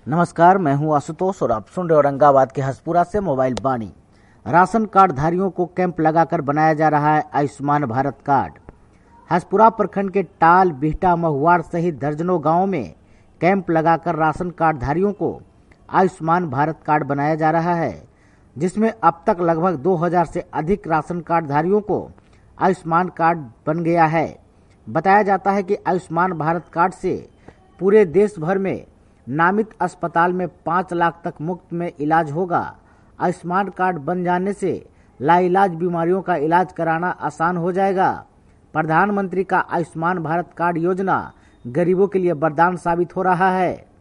नमस्कार, मैं हूं आशुतोष और आप सुन रहे औरंगाबाद के हसपुरा से मोबाइल वाणी। राशन कार्ड धारियों को कैंप लगाकर बनाया जा रहा है आयुष्मान भारत कार्ड। हसपुरा प्रखंड के टाल, बिहटा, महुआड़ सहित दर्जनों गांवों में कैंप लगाकर राशन कार्ड धारियों को आयुष्मान भारत कार्ड बनाया जा रहा है, जिसमें अब तक लगभग 2000 से अधिक राशन कार्ड धारियों को आयुष्मान कार्ड बन गया है। बताया जाता है कि आयुष्मान भारत कार्ड से पूरे देश भर में नामित अस्पताल में 5 लाख तक मुफ्त में इलाज होगा। आयुष्मान कार्ड बन जाने से लाइलाज बीमारियों का इलाज कराना आसान हो जाएगा। प्रधानमंत्री का आयुष्मान भारत कार्ड योजना गरीबों के लिए वरदान साबित हो रहा है।